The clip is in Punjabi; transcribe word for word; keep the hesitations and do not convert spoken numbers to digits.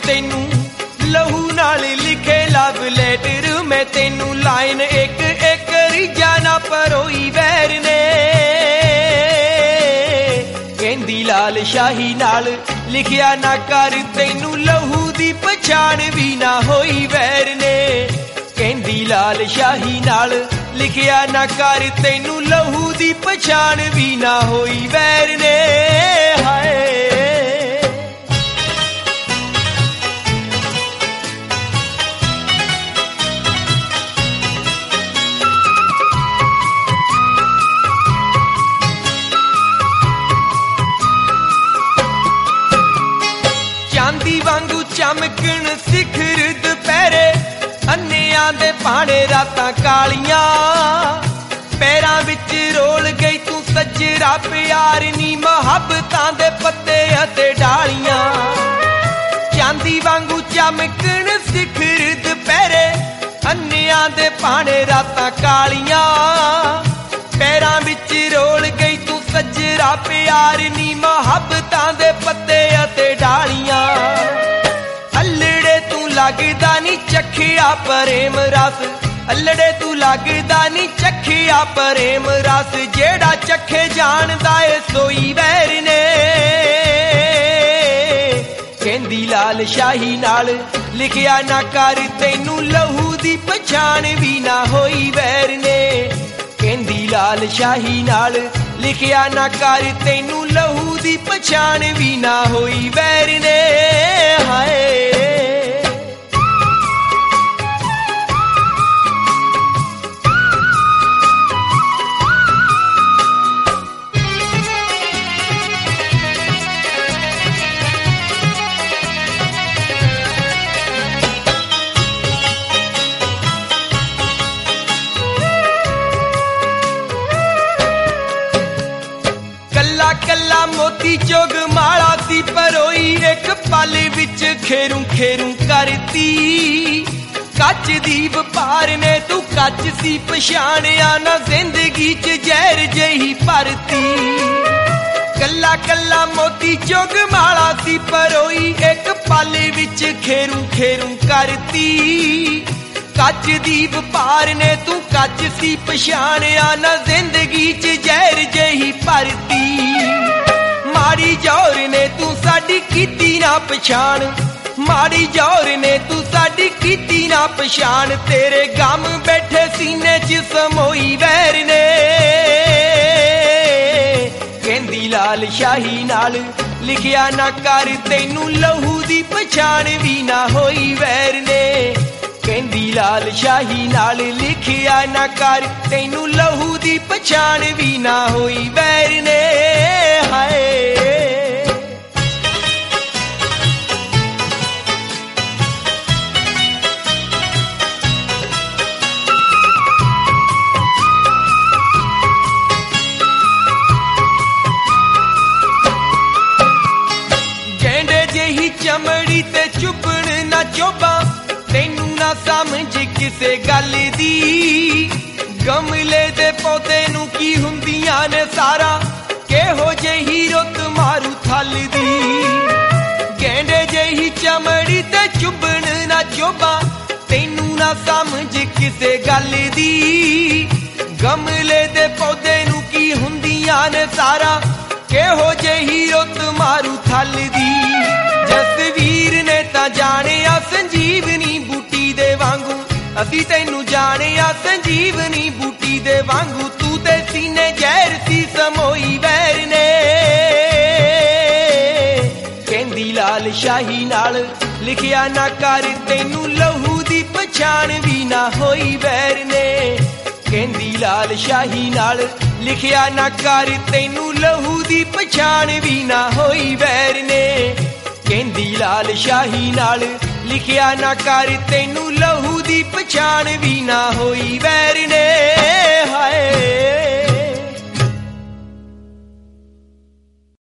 ਤੈਨੂੰ ਲਹੂ ਨਾਲ ਲਿਖੇ ਲਵ ਲੈਟਰ ਮੈਂ ਤੈਨੂੰ ਲਾਈਨ ਇੱਕ ਇੱਕ ਰੀਝਾਂ ਨਾ ਪਰੋਈ ਵੈਰ ਨੇ ਕਹਿੰਦੀ ਲਾਲ ਸ਼ਾਹੀ ਨਾਲ ਲਿਖਿਆ ਨਾ ਕਰ ਤੈਨੂੰ ਲਹੂ ਦੀ ਪਛਾਣ ਵੀ ਨਾ ਹੋਈ ਵੈਰ ਨੇ ਕਹਿੰਦੀ ਲਾਲ ਸ਼ਾਹੀ ਨਾਲ ਲਿਖਿਆ ਨਾ ਕਰ ਤੈਨੂੰ ਲਹੂ ਦੀ ਪਛਾਣ ਵੀ ਨਾ ਹੋਈ ਵੈਰ ਨੇ ਹਾਏ ਚਾਂਦੀ ਵਾਂਗੂ ਚਮਕਣ ਸਿਖਰ ਦੁਪਹਿਰੇ ਅੰਨਿਆਂ ਦੇ ਭਾਣੇ ਰਾਤਾਂ ਕਾਲੀਆਂ ਪੈਰਾਂ ਵਿੱਚ ਰੋਲ ਗਈ ਤੂੰ ਸੱਜਰਾ ਪਿਆਰ ਨੀ ਮੁਹੱਬਤਾਂ ਦੇ ਪੱਤੇ ਅਤੇ ਡਾਲੀਆਂ ਚਾਂਦੀ ਵਾਂਗੂ ਚਮਕਣ ਸਿਖਰ ਦੁਪਹਿਰੇ ਅੰਨਿਆਂ ਦੇ ਭਾਣੇ ਰਾਤਾਂ ਕਾਲੀਆਂ ਪੈਰਾਂ ਵਿੱਚ ਰੋਲ ਗਈ ਤੂੰ ਸੱਜਰਾ ਪਿਆਰ ਨੀ ਮੁਹੱਬਤਾਂ ਦੇ ਪੱਤੇ ਅਤੇ ਡਾਲੀਆਂ ਅਲੜੇ ਤੂੰ ਲੱਗਦਾ ਨੀ ਚੱਖਿਆ ਪ੍ਰੇਮ ਰਸ ਅਲੜੇ ਤੂੰ ਲੱਗਦਾ ਨੀ ਚੱਖਿਆ ਪ੍ਰੇਮ ਰਸ ਜਿਹੜਾ ਚੱਖੇ ਜਾਣਦਾ ਏ ਸੋਈ ਵੈਰ ਨੇ ਕਹਿੰਦੀ ਲਾਲ ਸ਼ਾਹੀ ਨਾਲ ਲਿਖਿਆ ਨਾ ਕਰ ਤੈਨੂੰ ਲਹੂ ਦੀ ਪਛਾਣ ਵੀ ਨਾ ਹੋਈ ਵੈਰ ਨੇ ਕਹਿੰਦੀ ਲਾਲ ਸ਼ਾਹੀ ਨਾਲ ਲਿਖਿਆ ਨਾ ਕਰ ਤੈਨੂੰ ਲਹੂ ਦੀ ਪਛਾਣ ਵੀ ਨਾ ਹੋਈ ਵੈਰ ਨੇ ਹਾਏ ਕੱਲਾ ਮੋਤੀ ਜੋਗ ਮਾਲਾ ਦੀ ਪਰੋਈ ਇੱਕ ਪਲ ਵਿੱਚ ਖੇਰੂ ਖੇਰੂ ਕਰਤੀ ਕੱਚ ਦੀ ਵਪਾਰ ਨੇ ਤੂੰ ਕੱਚ ਸੀ ਪਛਾਣਿਆ ਨਾ ਜ਼ਿੰਦਗੀ 'ਚ ਜ਼ਹਿਰ ਜਿਹੀ ਭਰਤੀ ਕੱਲਾ ਕੱਲਾ ਮੋਤੀ ਜੋਗ ਮਾਲਾ ਦੀ ਪਰੋਈ ਇੱਕ ਪਲ ਵਿੱਚ ਖੇਰੂ ਖੇਰੂ ਕਰਤੀ ਕੱਚ ਦੀ ਵਪਾਰ ਨੇ ਤੂੰ ਕੱਚ ਸੀ ਪਛਾਣਿਆ ਨਾ ਜ਼ਿੰਦਗੀ 'ਚ ਜ਼ਹਿਰ ਜਿਹੀ ਭਰਤੀ ਮਾੜੀ ਜੌਰ ਨੇ ਤੂੰ ਸਾਡੀ ਕੀਤੀ ਨਾ ਪਛਾਣ ਮਾੜੀ ਜੌਰ ਨੇ ਤੂੰ ਸਾਡੀ ਕੀਤੀ ਨਾ ਪਛਾਣ ਤੇਰੇ ਗਮ ਬੈਠੇ ਸੀਨੇ 'ਚ ਸਮੋਈ ਵੈਰ ਨੇ ਕਹਿੰਦੀ ਲਾਲ ਸ਼ਾਹੀ ਨਾਲ ਲਿਖਿਆ ਨਾ ਕਰ ਤੈਨੂੰ ਲਹੂ ਦੀ ਪਛਾਣ ਵੀ ਨਾ ਹੋਈ ਵੈਰ ਨੇ ਕਹਿੰਦੀ ਲਾਲ ਸ਼ਾਹੀ ਨਾਲ ਲਿਖਿਆ ਨਾ ਕਰ ਤੈਨੂੰ ਲਹੂ ਦੀ ਪਛਾਣ ਵੀ ਨਾ ਹੋਈ ਵੈਰ ਨੇ ਹਾਏ ਗੈਂਡੇ ਜਿਹੀ ਚਮੜੀ ਤੇ ਚੁੱਭਣ ਨਾ ਚੋਬਾ ਤੈਨੂੰ ਨਾ ਸਮਝ ਕਿਸੇ ਗੱਲ ਦੀ ਗਮਲੇ ਦੇ ਪੌਦੇ ਨੂੰ ਕੀ ਹੁੰਦੀਆਂ ਨੇ ਸਾਰਾ ਕਿਹੋ ਜਿਹੀ ਰੁੱਤ ਮਾਰੂ ਥਲ ਦੀ ਗੈਂਡੇ ਜਿਹੀ ਚਮੜੀ ਤੇ ਚੁੱਭਣ ਨਾ ਚੋਬਾ ਤੈਨੂੰ ਨਾ ਸਮਝ ਕਿਸੇ ਗੱਲ ਦੀ ਗਮਲੇ ਦੇ ਪੌਦੇ ਨੂੰ ਕੀ ਹੁੰਦੀਆਂ ਨੇ ਸਾਰਾ ਕਿਹੋ ਜਿਹੀ ਰੁੱਤ ਮਾਰੂ ਥਲ ਦੀ ਜਸਵੀਰ ਨੇ ਤਾਂ ਜਾਣਿਆ ਸੰਜੀਵਨੀ ਬੂਟੀ ਦੇ ਵਾਂਗੂ ਅਸੀਂ ਤੈਨੂੰ ਜਾਣਿਆ ਸੰਜੀਵਨੀ ਬੂਟੀ ਦੇ ਵਾਂਗੂ ਤੂੰ ਤੇ ਸੀਨੇ ਜ਼ਹਿਰ ਸੀ ਸਮੋਈ ਵੈਰ ਨੇ ਕਹਿੰਦੀ ਲਾਲ ਸ਼ਾਹੀ ਨਾਲ ਲਿਖਿਆ ਨਾ ਕਰ ਤੈਨੂੰ ਲਹੂ ਦੀ ਪਛਾਣ ਵੀ ਨਾ ਹੋਈ ਵੈਰ ਨੇ ਕਹਿੰਦੀ ਲਾਲ ਸ਼ਾਹੀ ਨਾਲ ਲਿਖਿਆ ਨਾ ਕਰ ਤੈਨੂੰ ਲਹੂ ਦੀ ਪਛਾਣ ਵੀ ਨਾ ਹੋਈ ਵੈਰ ਨੇ ਕਹਿੰਦੀ ਲਾਲ ਸ਼ਾਹੀ ਨਾਲ ਲਿਖਿਆ ਨਾ ਕਰ ਤੈਨੂੰ ਲਹੂ ਦੀ ਪਛਾਣ ਵੀ ਨਾ ਹੋਈ ਵੈ